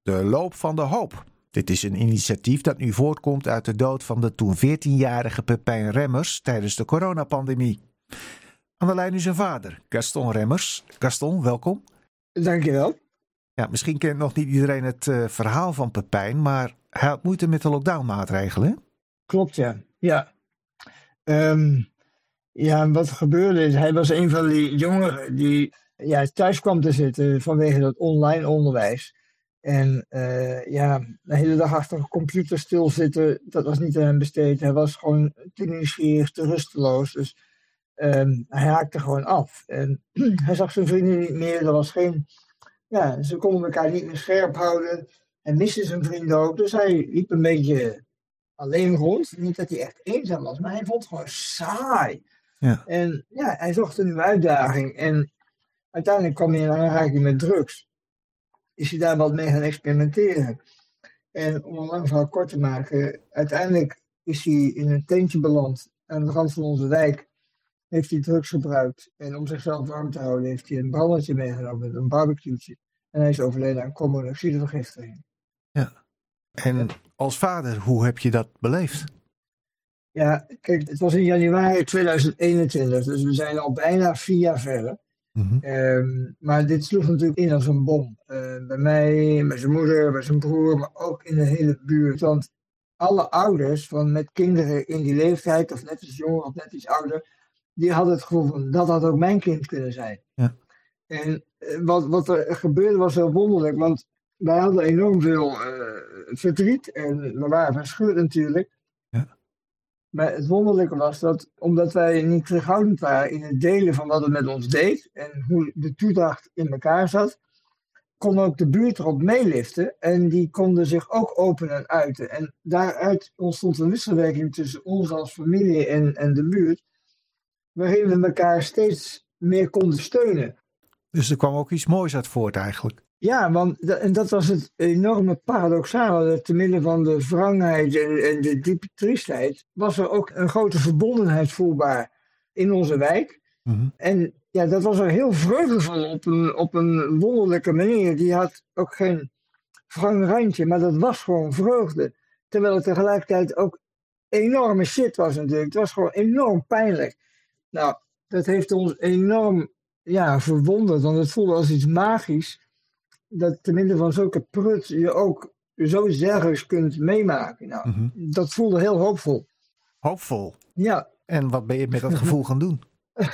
De Loop van de Hoop. Dit is een initiatief dat nu voortkomt uit de dood van de toen 14-jarige Pepijn Remmers tijdens de coronapandemie. Aan de lijn is zijn vader, Gaston Remmers. Gaston, welkom. Dankjewel. Ja, misschien kent nog niet iedereen het verhaal van Pepijn, maar hij had moeite met de lockdownmaatregelen, hè? Klopt, ja. Ja, wat er gebeurde is, hij was een van die jongeren die thuis kwam te zitten vanwege dat online onderwijs. En de hele dag achter een computer stilzitten, dat was niet aan hem besteed. Hij was gewoon te nieuwsgierig, te rusteloos. Dus hij haakte gewoon af. En hij zag zijn vrienden niet meer. Er was geen... Ja, ze konden elkaar niet meer scherp houden. Hij miste zijn vrienden ook. Dus hij liep een beetje alleen rond. Niet dat hij echt eenzaam was, maar hij vond het gewoon saai. Ja. En ja, hij zocht een nieuwe uitdaging. En uiteindelijk kwam hij in aanraking met drugs. Is hij daar wat mee gaan experimenteren. En om een lang verhaal kort te maken, uiteindelijk is hij in een tentje beland aan de rand van onze wijk. Heeft hij drugs gebruikt. En om zichzelf warm te houden heeft hij een brandetje meegenomen, een barbecue'tje. En hij is overleden aan koolmonoxidevergiftiging. Ja. En als vader, hoe heb je dat beleefd? Ja, kijk, het was in januari 2021, dus we zijn al bijna 4 jaar verder. Mm-hmm. Maar dit sloeg natuurlijk in als een bom. Bij mij, bij zijn moeder, bij zijn broer, maar ook in de hele buurt. Want alle ouders met kinderen in die leeftijd, of net iets jonger of net iets ouder, die hadden het gevoel van, dat had ook mijn kind kunnen zijn. Ja. En wat er gebeurde was heel wonderlijk, want wij hadden enorm veel verdriet en we waren verscheurd natuurlijk. Ja. Maar het wonderlijke was dat, omdat wij niet terughoudend waren in het delen van wat het met ons deed en hoe de toedracht in elkaar zat, kon ook de buurt erop meeliften en die konden zich ook openen en uiten. En daaruit ontstond een wisselwerking tussen ons als familie en de buurt, waarin we elkaar steeds meer konden steunen. Dus er kwam ook iets moois uit voort eigenlijk. Ja, en dat was het enorme paradoxale. Te midden van de wrangheid en de diepe triestheid was er ook een grote verbondenheid voelbaar in onze wijk. Mm-hmm. En ja, dat was er heel vreugdevol op een wonderlijke manier. Die had ook geen wrang randje, maar dat was gewoon vreugde. Terwijl het tegelijkertijd ook enorme shit was natuurlijk. Het was gewoon enorm pijnlijk. Nou, dat heeft ons enorm verwonderd, want het voelde als iets magisch. Dat te midden van zulke prut je ook zoiets dergelijks kunt meemaken. Nou, mm-hmm. Dat voelde heel hoopvol. Hoopvol? Ja. En wat ben je met dat gevoel gaan doen?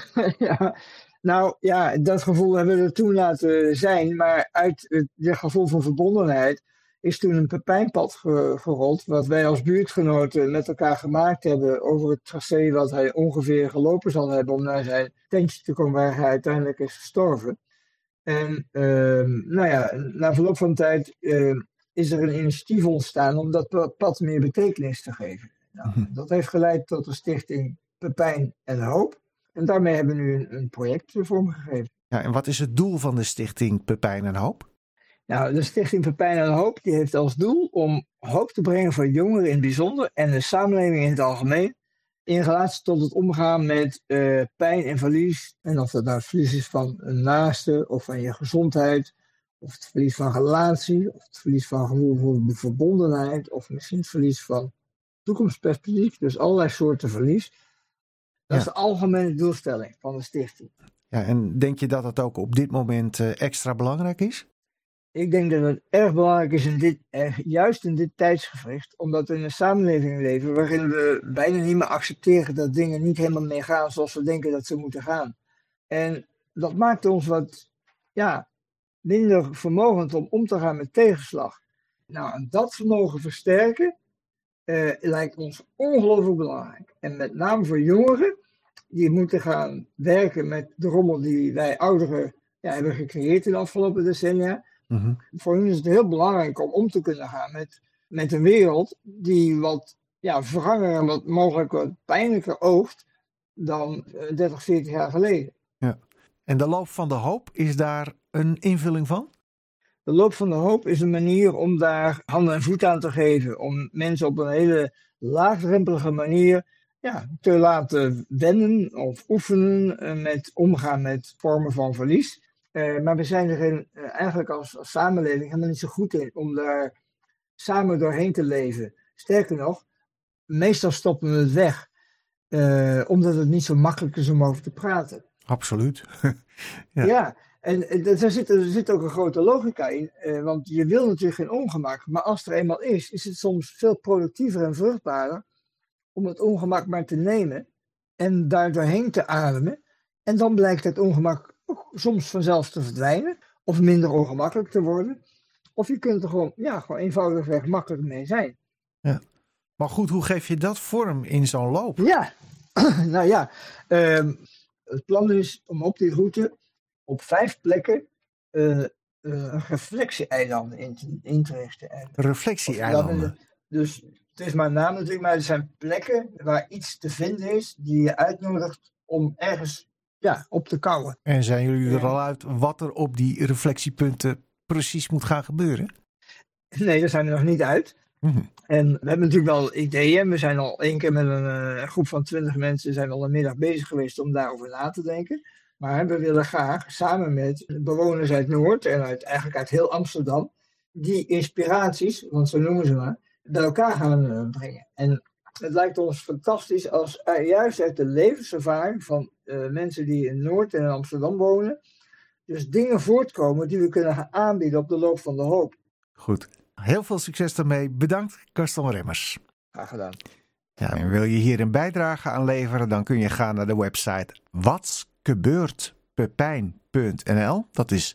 Dat gevoel hebben we er toen laten zijn. Maar uit het gevoel van verbondenheid is toen een Pepijnpad gerold. Wat wij als buurtgenoten met elkaar gemaakt hebben over het tracé wat hij ongeveer gelopen zal hebben om naar zijn tentje te komen waar hij uiteindelijk is gestorven. En na verloop van tijd is er een initiatief ontstaan om dat pad meer betekenis te geven. Nou, dat heeft geleid tot de stichting Pepijn en Hoop. En daarmee hebben we nu een project vormgegeven. Ja, en wat is het doel van de stichting Pepijn en Hoop? Nou, de stichting Pepijn en Hoop die heeft als doel om hoop te brengen voor jongeren in het bijzonder en de samenleving in het algemeen. In relatie tot het omgaan met pijn en verlies. En of dat nou het verlies is van een naaste of van je gezondheid. Of het verlies van relatie. Of het verlies van gevoel voor de verbondenheid. Of misschien het verlies van toekomstperspectief. Dus allerlei soorten verlies. Dat is de algemene doelstelling van de stichting. Ja, en denk je dat het ook op dit moment extra belangrijk is? Ik denk dat het erg belangrijk is juist in dit tijdsgevricht, omdat we in een samenleving leven waarin we bijna niet meer accepteren dat dingen niet helemaal meer gaan zoals we denken dat ze moeten gaan. En dat maakt ons wat minder vermogend om te gaan met tegenslag. Nou, en dat vermogen versterken lijkt ons ongelooflijk belangrijk. En met name voor jongeren die moeten gaan werken met de rommel die wij ouderen hebben gecreëerd in de afgelopen decennia. Mm-hmm. Voor hun is het heel belangrijk om te kunnen gaan met een wereld die wat wranger en wat mogelijk wat pijnlijker oogt dan 30, 40 jaar geleden. Ja. En de Loop van de Hoop, is daar een invulling van? De Loop van de Hoop is een manier om daar handen en voet aan te geven. Om mensen op een hele laagdrempelige manier te laten wennen of oefenen met omgaan met vormen van verlies. Maar we zijn er eigenlijk als samenleving helemaal niet zo goed in om daar samen doorheen te leven. Sterker nog, meestal stoppen we het weg. Omdat het niet zo makkelijk is om over te praten. Absoluut. Ja, en daar zit ook een grote logica in. Want je wil natuurlijk geen ongemak. Maar als er eenmaal is het soms veel productiever en vruchtbaarder om het ongemak maar te nemen en daar doorheen te ademen. En dan blijkt het ongemak ook soms vanzelf te verdwijnen of minder ongemakkelijk te worden. Of je kunt er gewoon eenvoudigweg makkelijk mee zijn. Ja. Maar goed, hoe geef je dat vorm in zo'n loop? Ja, nou ja, het plan is om op die route op 5 plekken reflectie-eilanden in te richten. Reflectie-eilanden? Dus het is maar een naam natuurlijk, maar er zijn plekken waar iets te vinden is die je uitnodigt om ergens op te kouwen. En zijn jullie er al uit wat er op die reflectiepunten precies moet gaan gebeuren? Nee, daar zijn we nog niet uit. Mm-hmm. En we hebben natuurlijk wel ideeën. We zijn al 1 keer met een groep van 20 mensen zijn al een middag bezig geweest om daarover na te denken. Maar we willen graag samen met bewoners uit Noord en eigenlijk uit heel Amsterdam die inspiraties, want zo noemen ze maar, bij elkaar gaan brengen. En het lijkt ons fantastisch als juist uit de levenservaring van mensen die in Noord en in Amsterdam wonen, dus dingen voortkomen die we kunnen gaan aanbieden op de loop van de hoop. Goed. Heel veel succes daarmee. Bedankt, Gaston Remmers. Graag gedaan. Ja, en wil je hier een bijdrage aan leveren, dan kun je gaan naar de website watsgebeurtpepijn.nl. Dat is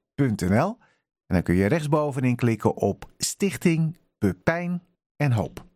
watsgebeurtpepijn.nl. En dan kun je rechtsbovenin klikken op Stichting Pepijn en Hoop.